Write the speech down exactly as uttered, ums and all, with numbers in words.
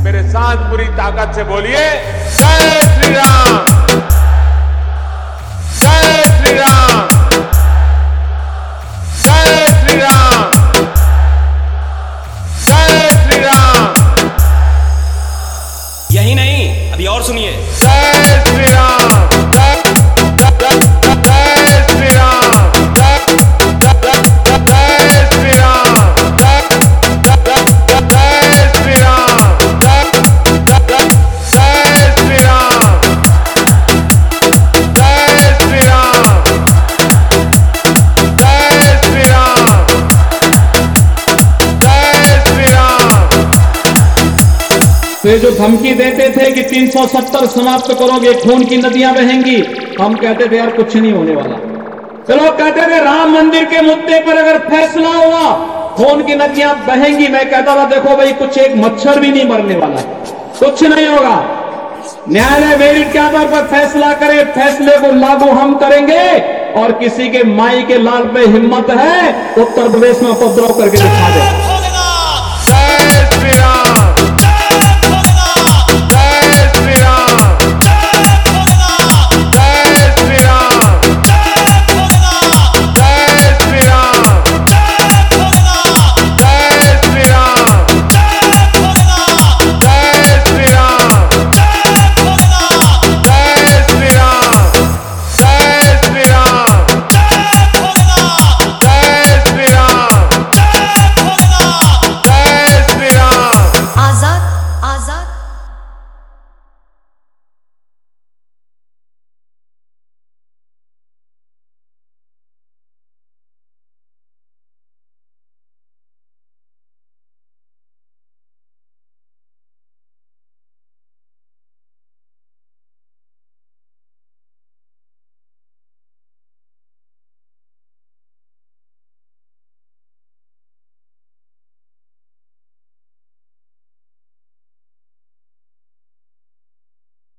मेरे साथ पूरी ताकत से बोलिए, जय श्री राम, जय श्री राम, जय श्री राम, जय श्री राम। यही नहीं, अभी और सुनिए। जय श्री राम, जय जय श्री राम, जय जय श्री राम, जय जय श्री राम, जय जय श्री राम, जय श्री राम, जय श्री राम, जय श्री राम। वे जो धमकी देते थे कि तीन सौ सत्तर समाप्त करोगे, खून की नदियां बहेंगी, हम कहते थे यार कुछ नहीं होने वाला। चलो कहते थे राम मंदिर के मुद्दे पर अगर फैसला हुआ खून की नदियां बहेंगी, मैं कहता था देखो भाई कुछ एक मच्छर भी नहीं मरने वाला, कुछ नहीं होगा। न्यायालय मेरिट के आधार पर फैसला करे, फैसले को लागू हम करेंगे। और किसी के माई के लाल पे हिम्मत है उत्तर प्रदेश में उपद्रव करके दिखा दे।